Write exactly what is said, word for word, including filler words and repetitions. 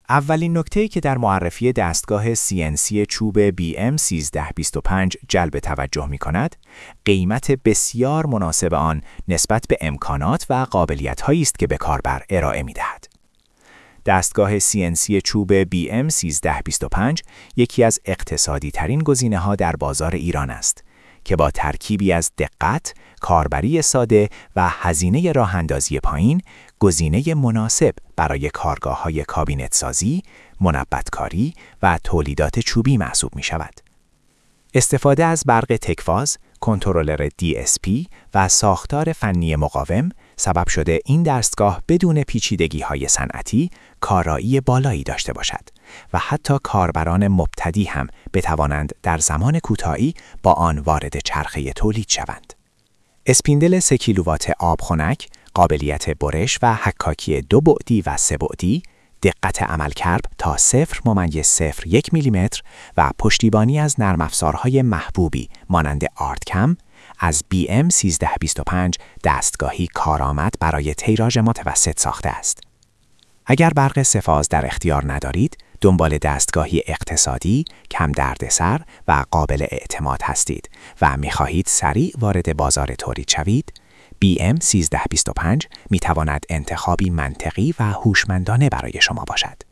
اولین نکته‌ای که در معرفی دستگاه سی ان سی چوب بی ام سیزده بیست و پنج جلب توجه می‌کند، قیمت بسیار مناسب آن نسبت به امکانات و قابلیت‌هایی است که به کاربر ارائه می‌دهد. دستگاه سی ان سی چوب بی ام سیزده بیست و پنج یکی از اقتصادی‌ترین گزینه‌ها در بازار ایران است که با ترکیبی از دقت، کاربری ساده و هزینه راه‌اندازی پایین، گزینه مناسب برای کارگاه‌های کابینت‌سازی، منبت‌کاری و تولیدات چوبی محسوب می‌شود. استفاده از برق تکفاز، کنترلر دی اس پی و ساختار فنی مقاوم سبب شده این دستگاه بدون پیچیدگی‌های صنعتی کارایی بالایی داشته باشد و حتی کاربران مبتدی هم بتوانند در زمان کوتاهی با آن وارد چرخه تولید شوند. اسپیندل سه کیلووات آب خنک، قابلیت برش و حکاکی دو بعدی و سه بعدی، دقت عملکرد تا صفر ممیز صفر یک میلیمتر و پشتیبانی از نرم افزارهای محبوبی مانند آرتکم از بی ام سیزده بیست و پنج دستگاهی کارآمد برای تیراژ متوسط ساخته است. اگر برق سه فاز در اختیار ندارید، دنبال دستگاهی اقتصادی، کم دردسر و قابل اعتماد هستید و می‌خواهید سریع وارد بازار تولید شوید، بی ام سیزده بیست و پنج می‌تواند انتخابی منطقی و هوشمندانه برای شما باشد.